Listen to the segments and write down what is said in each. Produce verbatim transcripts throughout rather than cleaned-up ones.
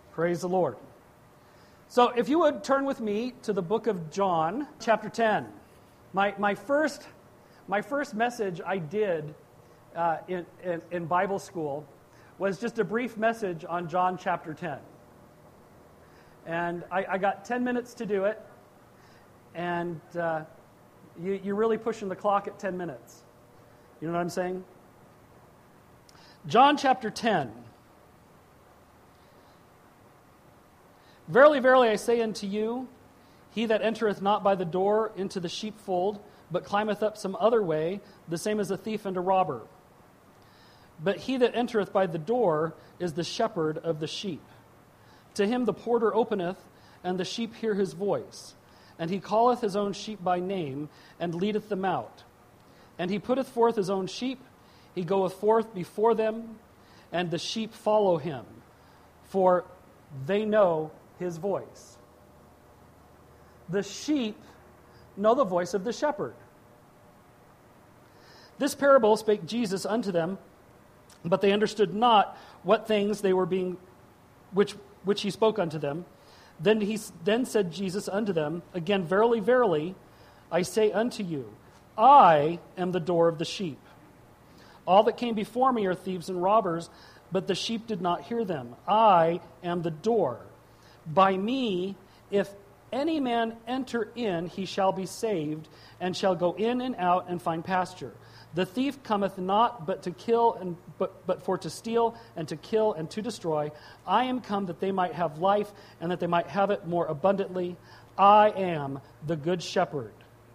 Praise the Lord. So if you would turn with me to the book of John, chapter ten. My my first my first message I did uh, in, in, in Bible school was just a brief message on John chapter ten. And I, I got ten minutes to do it, and uh, you, you're really pushing the clock at ten minutes. You know what I'm saying? John chapter ten. Verily, verily, I say unto you, he that entereth not by the door into the sheepfold, but climbeth up some other way, the same as a thief and a robber. But he that entereth by the door is the shepherd of the sheep. To him the porter openeth, and the sheep hear his voice. And he calleth his own sheep by name, and leadeth them out. And he putteth forth his own sheep, he goeth forth before them, and the sheep follow him, for they know his voice. The sheep know the voice of the shepherd. This parable spake Jesus unto them, but they understood not what things they were being, which which he spoke unto them. Then he then said Jesus unto them again, Verily, verily, I say unto you, I am the door of the sheep. All that came before me are thieves and robbers, but the sheep did not hear them. I am the door. By me, if any man enter in, he shall be saved, and shall go in and out and find pasture. The thief cometh not but to kill, and but, but for to steal, and to kill, and to destroy. I am come that they might have life, and that they might have it more abundantly. I am the good shepherd.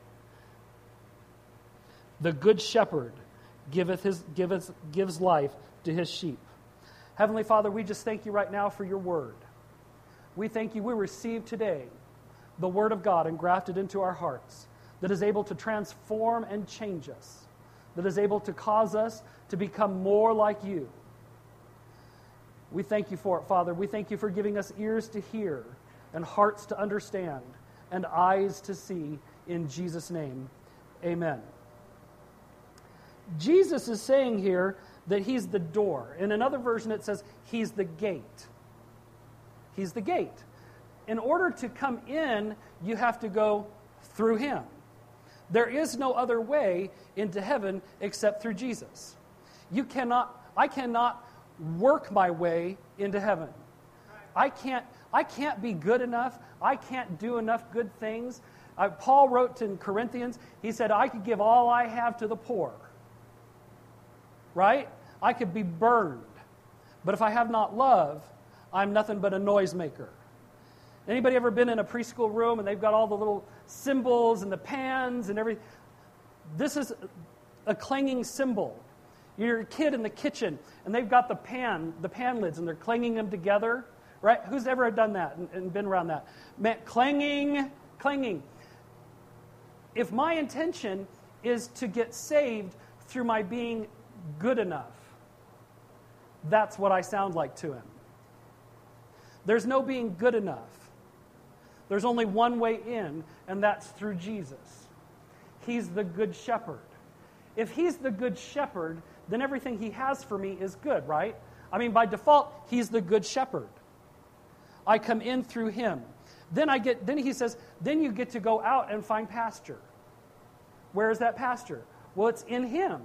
The good shepherd giveth his giveth gives life to his sheep. Heavenly Father, we just thank you right now for your word. We thank you we receive today the word of God engrafted into our hearts that is able to transform and change us, that is able to cause us to become more like you. We thank you for it, Father. We thank you for giving us ears to hear and hearts to understand and eyes to see. In Jesus' name, amen. Jesus is saying here that he's the door. In another version it says he's the gate. He's the gate. In order to come in, you have to go through him. There is no other way into heaven except through Jesus. You cannot, I cannot work my way into heaven. I can't, I can't be good enough. I can't do enough good things. Uh, Paul wrote in Corinthians, he said, I could give all I have to the poor. Right? I could be burned. But if I have not love, I'm nothing but a noisemaker. Anybody ever been in a preschool room and they've got all the little cymbals and the pans and everything? This is a clanging cymbal. You're a kid in the kitchen and they've got the pan, the pan lids, and they're clanging them together. Right? Who's ever done that and, and been around that? Man, clanging, clanging. If my intention is to get saved through my being good enough, that's what I sound like to him. There's no being good enough. There's only one way in, and that's through Jesus. He's the good shepherd. If he's the good shepherd, then everything he has for me is good, right? I mean, by default, he's the good shepherd. I come in through him. Then I get. Then he says, then you get to go out and find pasture. Where is that pasture? Well, it's in him.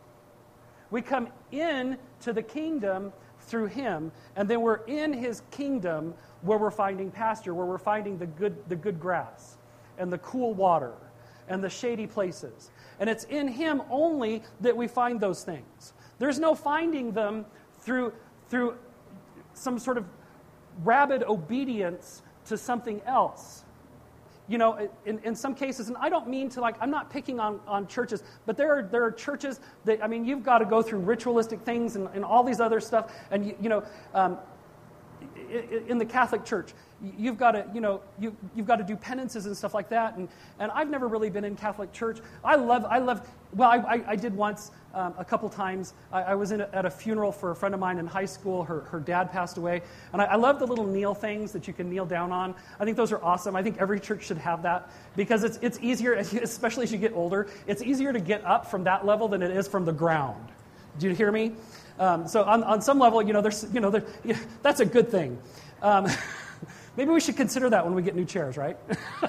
We come in to the kingdom through him, and then we're in his kingdom where we're finding pasture, where we're finding the good, the good grass and the cool water and the shady places. And it's in him only that we find those things. There's no finding them through, through some sort of rabid obedience to something else. You know, in, in some cases, and I don't mean to, like, I'm not picking on, on churches, but there are there are churches that, I mean, you've got to go through ritualistic things and, and all these other stuff. And, you, you know, um, in, in the Catholic Church, you've got to, you know, you, you've got to do penances and stuff like that. And, and I've never really been in Catholic Church. I love, I love, well, I, I, I did once, um, a couple times. I, I was in a, at a funeral for a friend of mine in high school. Her, her dad passed away. And I, I love the little kneel things that you can kneel down on. I think those are awesome. I think every church should have that because it's, it's easier, especially as you get older, it's easier to get up from that level than it is from the ground. Do you hear me? Um, so on, on some level, you know, there's, you know, there, yeah, that's a good thing. Um, maybe we should consider that when we get new chairs, right?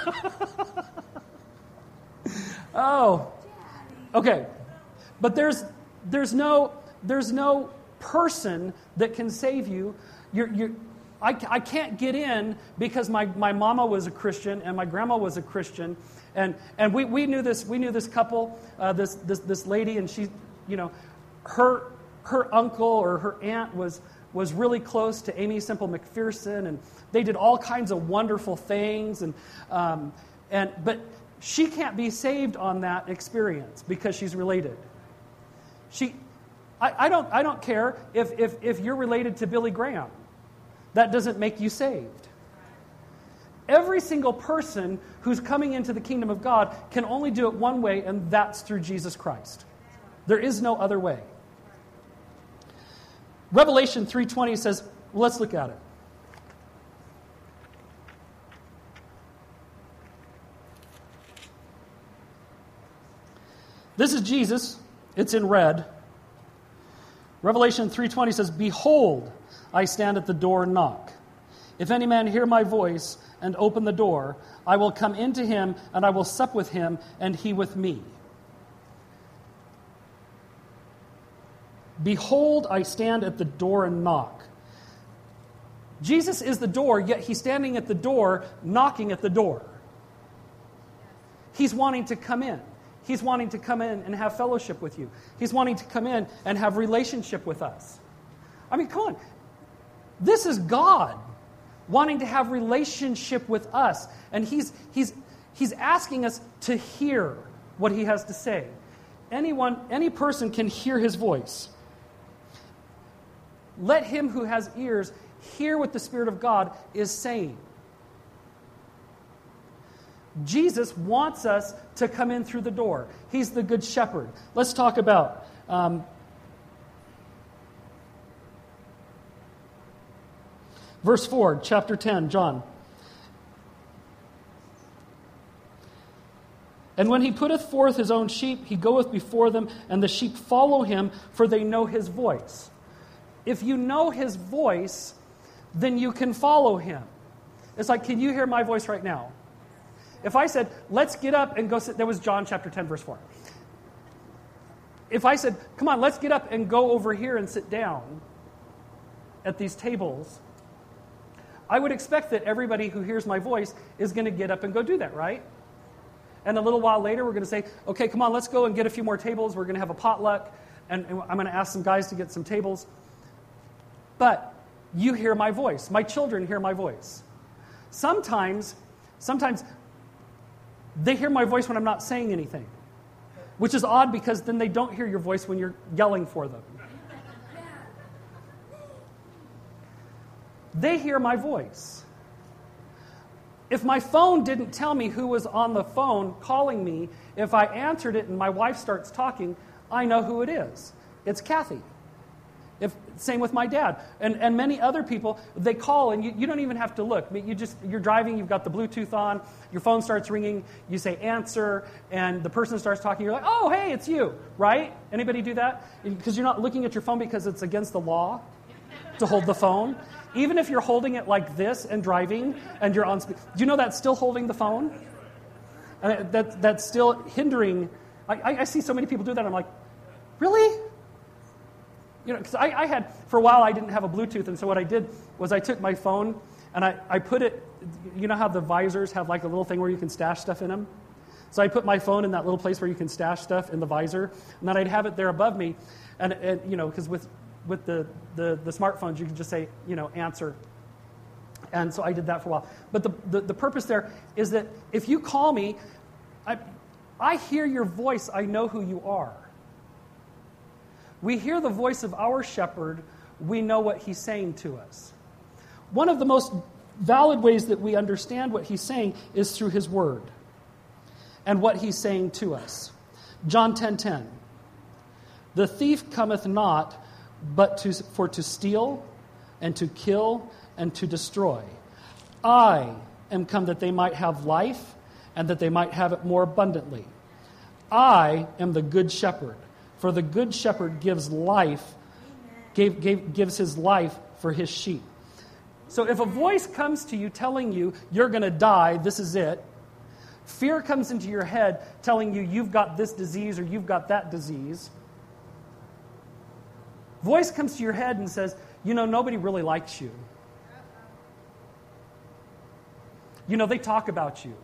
Oh, okay. But there's there's no there's no person that can save you. You're, you're, I, I can't get in because my, my mama was a Christian and my grandma was a Christian, and and we, we knew this we knew this couple, uh, this this this lady, and she, you know, her her uncle or her aunt was was really close to Aimee Semple McPherson, and they did all kinds of wonderful things, and um, and but she can't be saved on that experience because she's related. She, I, I don't I don't care if if if you're related to Billy Graham. That doesn't make you saved. Every single person who's coming into the kingdom of God can only do it one way, and that's through Jesus Christ. There is no other way. Revelation three twenty says, well, let's look at it. This is Jesus. It's in red. Revelation three twenty says, behold, I stand at the door and knock. If any man hear my voice and open the door, I will come into him, and I will sup with him, and he with me. Behold, I stand at the door and knock. Jesus is the door, yet he's standing at the door, knocking at the door. He's wanting to come in. He's wanting to come in and have fellowship with you. He's wanting to come in and have relationship with us. I mean, come on. This is God wanting to have relationship with us. And he's, he's, he's asking us to hear what he has to say. Anyone, any person can hear his voice. Let him who has ears hear what the Spirit of God is saying. Jesus wants us to come in through the door. He's the Good Shepherd. Let's talk about um, verse four, chapter ten, John. And when he putteth forth his own sheep, he goeth before them, and the sheep follow him, for they know his voice. If you know his voice, then you can follow him. It's like, can you hear my voice right now? If I said, let's get up and go sit, that was John chapter ten, verse four. If I said, come on, let's get up and go over here and sit down at these tables, I would expect that everybody who hears my voice is going to get up and go do that, right? And a little while later, we're going to say, okay, come on, let's go and get a few more tables. We're going to have a potluck, and, and I'm going to ask some guys to get some tables. But you hear my voice. My children hear my voice. Sometimes, sometimes they hear my voice when I'm not saying anything, which is odd because then they don't hear your voice when you're yelling for them. They hear my voice. If my phone didn't tell me who was on the phone calling me, if I answered it and my wife starts talking, I know who it is. It's Kathy. If, same with my dad. And, and many other people, they call and you, you don't even have to look. You just, you're driving, you've got the Bluetooth on, your phone starts ringing, you say answer, and the person starts talking, you're like, oh, hey, it's you, right? Anybody do that? Because you're not looking at your phone because it's against the law to hold the phone. Even if you're holding it like this and driving and you're on speed, do you know that's still holding the phone? And that, that's still hindering. I, I see so many people do that. I'm like, really? You know, because I, I had, for a while, I didn't have a Bluetooth, and so what I did was I took my phone and I, I put it, you know how the visors have like a little thing where you can stash stuff in them? So I put my phone in that little place where you can stash stuff in the visor, and then I'd have it there above me, and, and you know, because with with the, the, the smartphones, you can just say, you know, answer. And so I did that for a while. But the, the, the purpose there is that if you call me, I, I hear your voice, I know who you are. We hear the voice of our shepherd, we know what he's saying to us. One of the most valid ways that we understand what he's saying is through his word and what he's saying to us. John ten ten. The thief cometh not but to, for to steal and to kill and to destroy. I am come that they might have life and that they might have it more abundantly. I am the good shepherd. For the good shepherd gives life, gave, gave, gives his life for his sheep. So if a voice comes to you telling you you're going to die, this is it. Fear comes into your head telling you you've got this disease or you've got that disease. Voice comes to your head and says, you know, nobody really likes you. You know, they talk about you.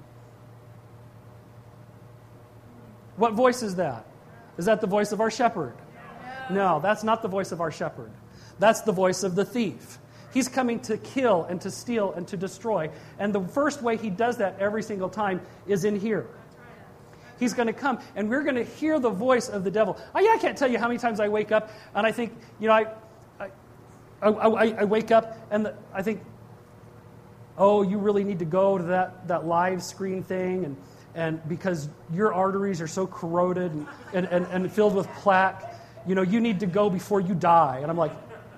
What voice is that? Is that the voice of our shepherd? No, that's not the voice of our shepherd. That's the voice of the thief. He's coming to kill and to steal and to destroy. And the first way he does that every single time is in here. He's going to come, and we're going to hear the voice of the devil. I, I can't tell you how many times I wake up, and I think, you know, I I, I, I, I wake up, and the, I think, oh, you really need to go to that, that live screen thing, and, and because your arteries are so corroded and, and, and, and filled with plaque, you know, you need to go before you die. And I'm like,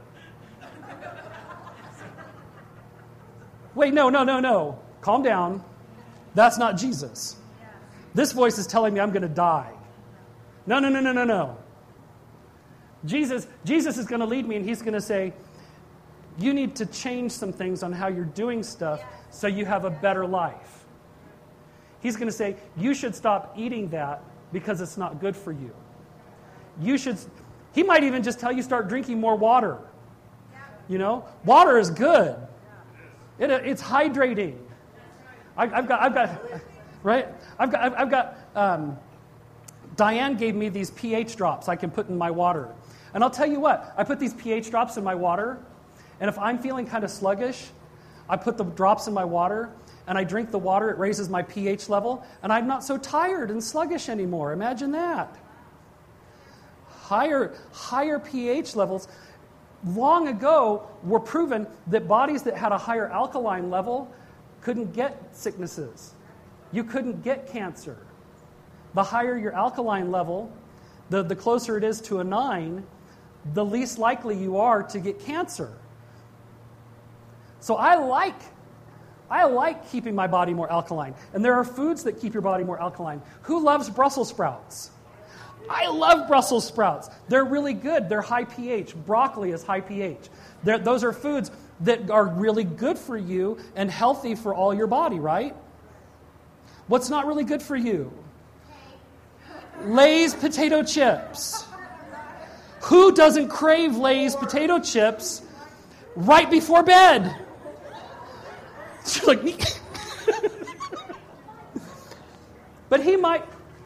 wait, no, no, no, no. Calm down. That's not Jesus. This voice is telling me I'm going to die. No, no, no, no, no, no. Jesus, Jesus is going to lead me, and he's going to say, you need to change some things on how you're doing stuff so you have a better life. He's going to say, you should stop eating that because it's not good for you. You should, he might even just tell you start drinking more water. You know, water is good. It, it's hydrating. I, I've got, I've got, right? I've got, I've, I've got, um, Diane gave me these pH drops I can put in my water. And I'll tell you what, I put these pH drops in my water, and if I'm feeling kind of sluggish, I put the drops in my water, and I drink the water, it raises my pH level, and I'm not so tired and sluggish anymore. Imagine that. Higher, higher pH levels long ago were proven that bodies that had a higher alkaline level couldn't get sicknesses. You couldn't get cancer. The higher your alkaline level, the, the closer it is to a nine, the least likely you are to get cancer. So I like, I like keeping my body more alkaline. And there are foods that keep your body more alkaline. Who loves Brussels sprouts? I love Brussels sprouts. They're really good. They're high pH. Broccoli is high pH. They're, those are foods that are really good for you and healthy for all your body, right? What's not really good for you? Lay's potato chips. Who doesn't crave Lay's potato chips right before bed? She's like, but he might.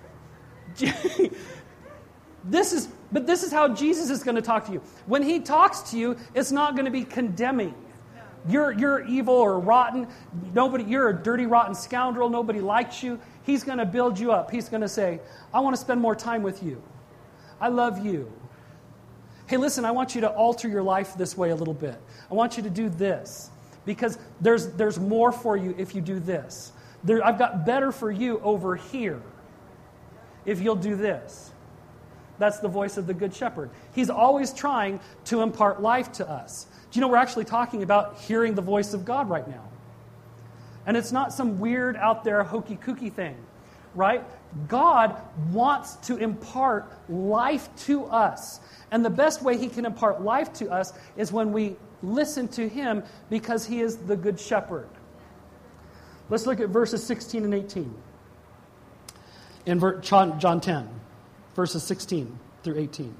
This is, but this is how Jesus is going to talk to you. When he talks to you, it's not going to be condemning. You're you're evil or rotten. Nobody. You're a dirty, rotten scoundrel. Nobody likes you. He's going to build you up. He's going to say, "I want to spend more time with you. I love you. Hey, listen, I want you to alter your life this way a little bit. I want you to do this because there's there's more for you if you do this. There, I've got better for you over here if you'll do this." That's the voice of the Good Shepherd. He's always trying to impart life to us. Do you know we're actually talking about hearing the voice of God right now? And it's not some weird out there hokey kooky thing, right? God wants to impart life to us. And the best way he can impart life to us is when we listen to him because he is the Good Shepherd. Let's look at verses sixteen and eighteen. In John ten. Verses sixteen through eighteen.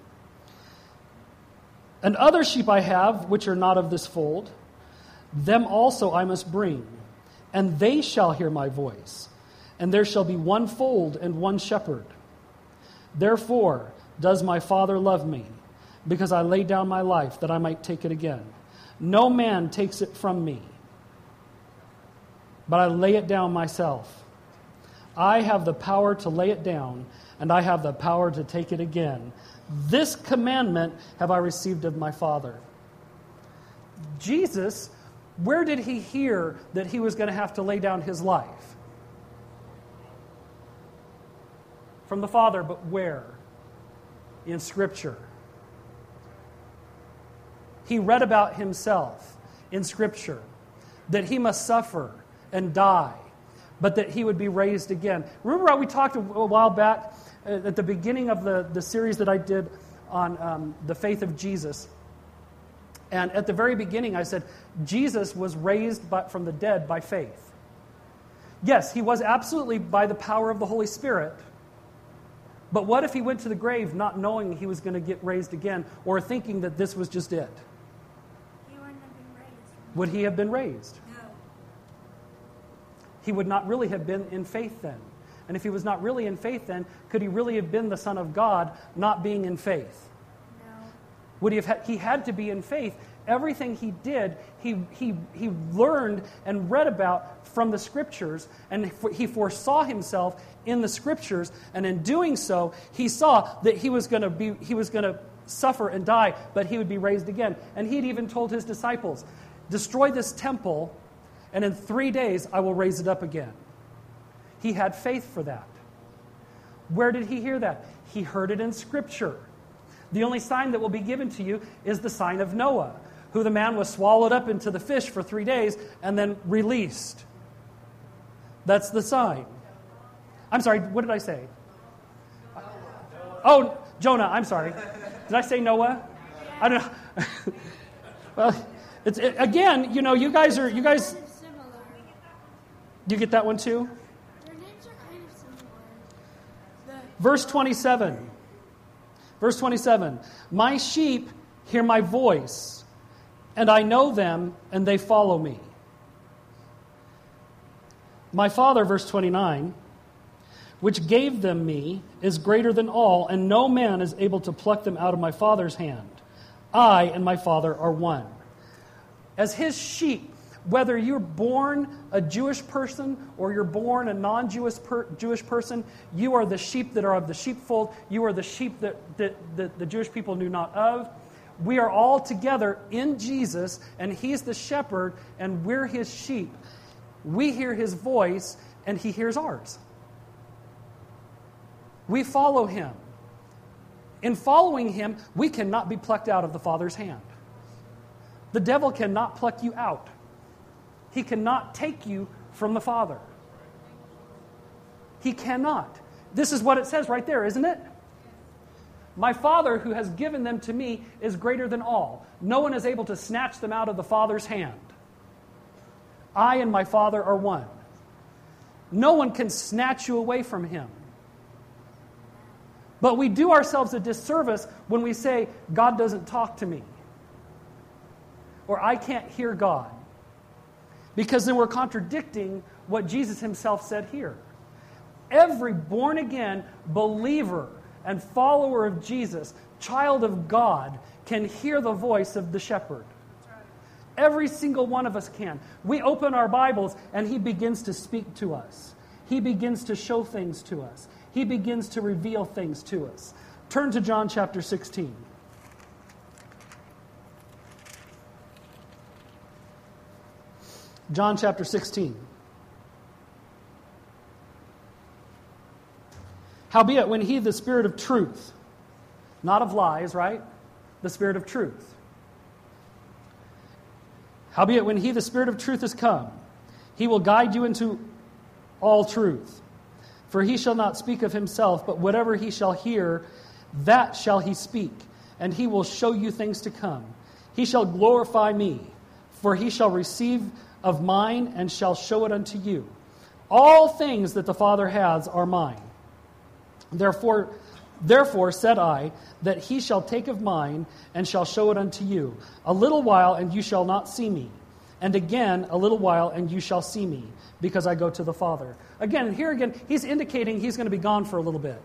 And other sheep I have, which are not of this fold, them also I must bring, and they shall hear my voice, and there shall be one fold and one shepherd. Therefore does my Father love me, because I lay down my life that I might take it again. No man takes it from me, but I lay it down myself. I have the power to lay it down, and I have the power to take it again. This commandment have I received of my Father. Jesus, where did he hear that he was going to have to lay down his life? From the Father, but where? In Scripture. He read about himself in Scripture, that he must suffer and die, but that he would be raised again. Remember how we talked a while back at the beginning of the, the series that I did on um, the faith of Jesus, And at the very beginning, I said, Jesus was raised by, from the dead by faith. Yes, he was absolutely by the power of the Holy Spirit. But what if he went to the grave not knowing he was going to get raised again, or thinking that this was just it? He wouldn't have been raised. Would he have been raised? No. He would not really have been in faith then. And if he was not really in faith then, could he really have been the Son of God not being in faith? No. Would he have had, he had to be in faith. Everything he did, he, he, he learned and read about from the Scriptures, and he foresaw himself in the Scriptures, and in doing so, he saw that he was going to be he was going to suffer and die, but he would be raised again. And he'd even told his disciples, destroy this temple, and in three days I will raise it up again. He had faith for that. Where did he hear that? He heard it in Scripture. The only sign that will be given to you is the sign of Noah, who the man was swallowed up into the fish for three days and then released. That's the sign. I'm sorry, what did I say? Oh, Jonah, I'm sorry. Did I say Noah? I don't know. Well, it's it, again, you know, you guys are, you guys, Kind of similar. you get that one too? Their names are kind of similar. The, Verse twenty-seven. Verse twenty-seven. My sheep hear my voice, and I know them, and they follow me. My Father, verse twenty-nine, which gave them me, is greater than all, and no man is able to pluck them out of my Father's hand. I and my Father are one. As his sheep, whether you're born a Jewish person or you're born a non-Jewish per, Jewish person, you are the sheep that are of the sheepfold. You are the sheep that, that, that the Jewish people knew not of. We are all together in Jesus, and he's the shepherd, and we're his sheep. We hear his voice, and he hears ours. We follow him. In following him, we cannot be plucked out of the Father's hand. The devil cannot pluck you out. He cannot take you from the Father. He cannot. This is what it says right there, isn't it? My Father who has given them to me is greater than all. No one is able to snatch them out of the Father's hand. I and my Father are one. No one can snatch you away from him. But we do ourselves a disservice when we say, God doesn't talk to me, or I can't hear God. Because then we're contradicting what Jesus himself said here. Every born-again believer and follower of Jesus, child of God, can hear the voice of the shepherd. Every single one of us can. We open our Bibles and he begins to speak to us. He begins to show things to us. He begins to reveal things to us. Turn to John chapter sixteen. John chapter sixteen. Howbeit, when he, the Spirit of truth, not of lies, right? The Spirit of truth. Howbeit, when he, the Spirit of truth, is come, he will guide you into all truth. For he shall not speak of himself, but whatever he shall hear, that shall he speak, and he will show you things to come. He shall glorify me, for he shall receive of mine and shall show it unto you. All things that the Father has are mine. Therefore, therefore said I, that he shall take of mine and shall show it unto you. A little while, and you shall not see me. And again, a little while, and you shall see me, because I go to the Father. Again, here again, he's indicating he's going to be gone for a little bit.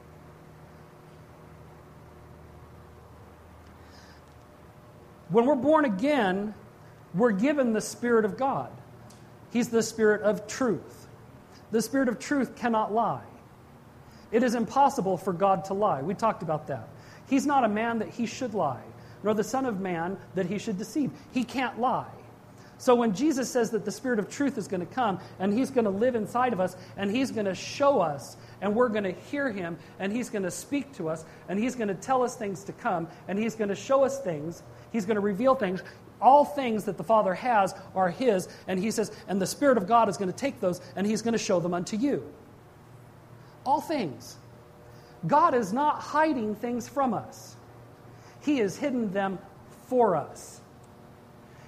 When we're born again, we're given the Spirit of God. He's the Spirit of truth. The Spirit of truth cannot lie. It is impossible for God to lie. We talked about that. He's not a man that he should lie, nor the Son of Man that he should deceive. He can't lie. So when Jesus says that the Spirit of truth is going to come, and he's going to live inside of us, and he's going to show us, and we're going to hear him, and he's going to speak to us, and he's going to tell us things to come, and he's going to show us things, he's going to reveal things. All things that the Father has are his, and he says, and the Spirit of God is going to take those, and he's going to show them unto you. All things. God is not hiding things from us. He has hidden them for us.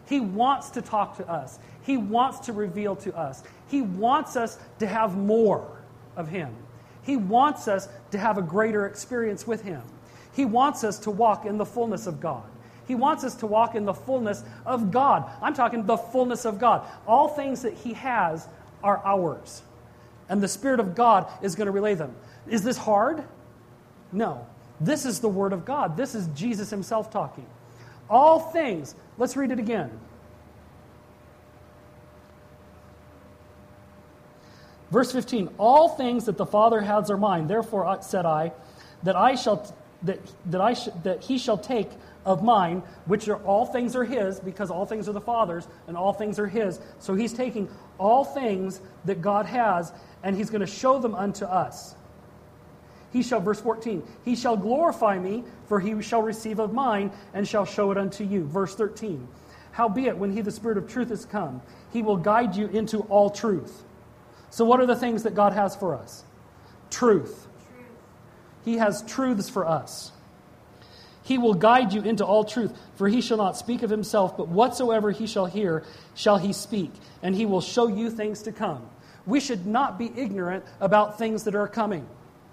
He wants to talk to us. He wants to reveal to us. He wants us to have more of Him. He wants us to have a greater experience with Him. He wants us to walk in the fullness of God. He wants us to walk in the fullness of God. I'm talking the fullness of God. All things that He has are ours. And the Spirit of God is going to relay them. Is this hard? No. This is the Word of God. This is Jesus Himself talking. All things, let's read it again. Verse fifteen, all things that the Father has are mine. Therefore said I, that I shall that that I sh- that He shall take of mine, which are all things are His, because all things are the Father's, and all things are His. So He's taking all things that God has, and He's going to show them unto us. He shall, verse fourteen, He shall glorify me, for He shall receive of mine, and shall show it unto you. Verse thirteen, howbeit, when He, the Spirit of truth, is come, He will guide you into all truth. So what are the things that God has for us? Truth. Truth. He has truths for us. He will guide you into all truth, for He shall not speak of Himself, but whatsoever He shall hear, shall He speak, and He will show you things to come. We should not be ignorant about things that are coming.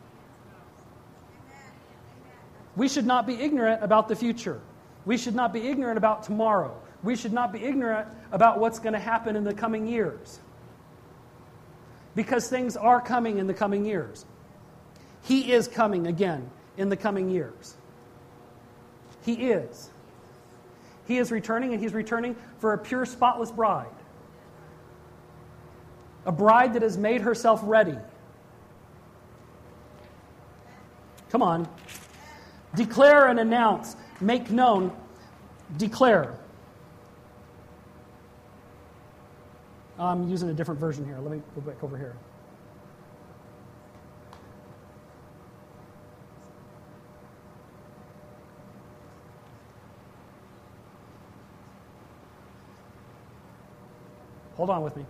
We should not be ignorant about the future. We should not be ignorant about tomorrow. We should not be ignorant about what's going to happen in the coming years. Because things are coming in the coming years. He is coming again in the coming years. He is. He is returning, and He's returning for a pure, spotless bride. A bride that has made herself ready. Come on. Declare and announce. Make known. Declare. I'm using a different version here. Let me go back over here. Hold on with me.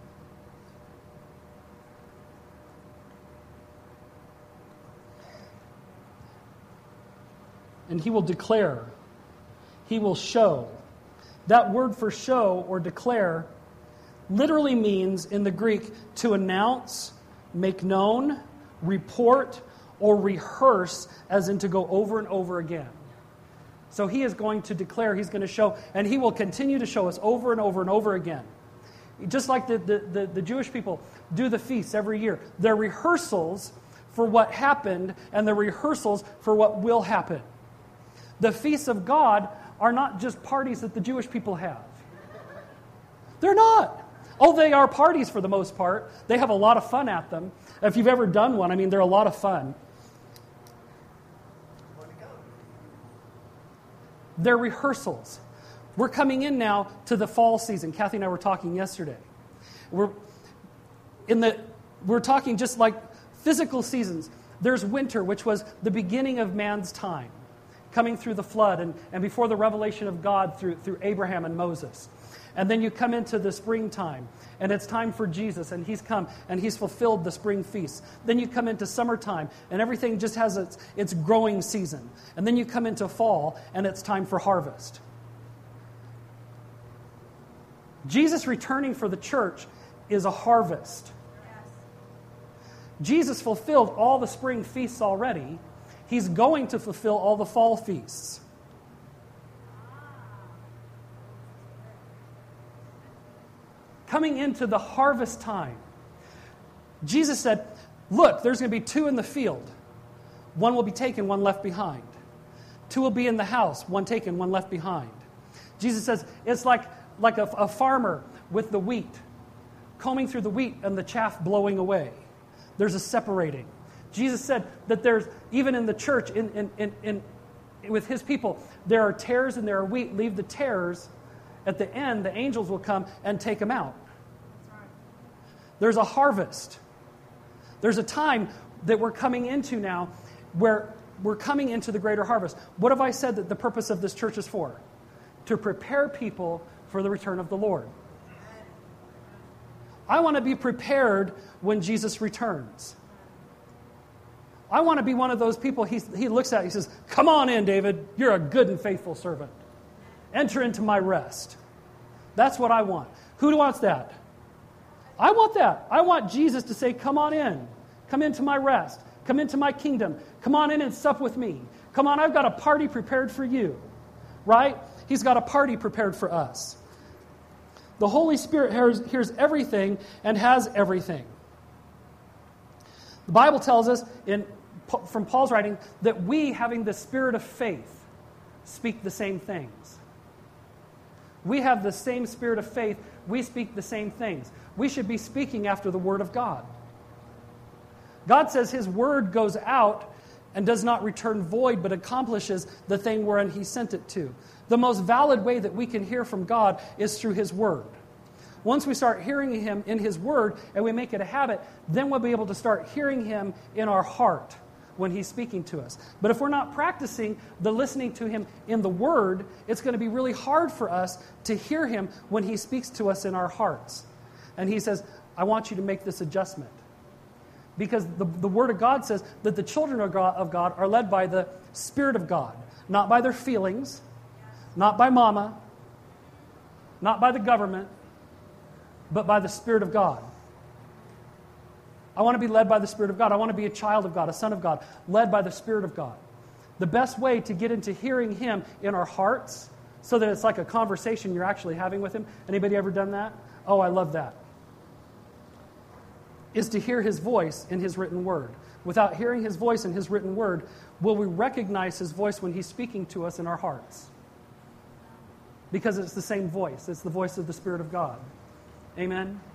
And He will declare. He will show. That word for show or declare literally means in the Greek to announce, make known, report, or rehearse, as in to go over and over again. So He is going to declare, He's going to show, and He will continue to show us over and over and over again. Just like the, the, the, the Jewish people do the feasts every year. They're rehearsals for what happened and the rehearsals for what will happen. The feasts of God are not just parties that the Jewish people have. They're not. Oh, they are parties for the most part. They have a lot of fun at them. If you've ever done one, I mean, they're a lot of fun. They're rehearsals. We're coming in now to the fall season. Kathy and I were talking yesterday. We're in the we're talking just like physical seasons. There's winter, which was the beginning of man's time, coming through the flood and, and before the revelation of God through, through Abraham and Moses. And then you come into the springtime, and it's time for Jesus, and He's come, and He's fulfilled the spring feast. Then you come into summertime, and everything just has its, its growing season. And then you come into fall, and it's time for harvest. Jesus returning for the church is a harvest. Jesus fulfilled all the spring feasts already. He's going to fulfill all the fall feasts. Coming into the harvest time, Jesus said, look, there's going to be two in the field. One will be taken, one left behind. Two will be in the house, one taken, one left behind. Jesus says, it's like, like a, a farmer with the wheat, combing through the wheat and the chaff blowing away. There's a separating. Jesus said that there's, even in the church, in, in, in, in, with His people, there are tares and there are wheat. Leave the tares. At the end, the angels will come and take them out. There's a harvest. There's a time that we're coming into now where we're coming into the greater harvest. What have I said that the purpose of this church is for? To prepare people for the return of the Lord. I want to be prepared when Jesus returns. I want to be one of those people he, he looks at, he says, come on in, David. You're a good and faithful servant. Enter into my rest. That's what I want. Who wants that? I want that. I want Jesus to say, come on in. Come into my rest. Come into my kingdom. Come on in and sup with me. Come on, I've got a party prepared for you. Right? He's got a party prepared for us. The Holy Spirit hears, hears everything and has everything. The Bible tells us in, from Paul's writing that we, having the spirit of faith, speak the same things. We have the same spirit of faith. We speak the same things. We should be speaking after the Word of God. God says His Word goes out and does not return void, but accomplishes the thing wherein He sent it to. The most valid way that we can hear from God is through His Word. Once we start hearing Him in His Word and we make it a habit, then we'll be able to start hearing Him in our heart when He's speaking to us. But if we're not practicing the listening to Him in the Word, it's going to be really hard for us to hear Him when He speaks to us in our hearts. And He says, I want you to make this adjustment. Because the, the Word of God says that the children of God, of God are led by the Spirit of God, not by their feelings, not by mama, not by the government, but by the Spirit of God. I want to be led by the Spirit of God. I want to be a child of God, a son of God, led by the Spirit of God. The best way to get into hearing Him in our hearts, so that it's like a conversation you're actually having with Him. Anybody ever done that? Oh, I love that. Is to hear His voice in His written word. Without hearing His voice in His written word, will we recognize His voice when He's speaking to us in our hearts? Because it's the same voice. It's the voice of the Spirit of God. Amen?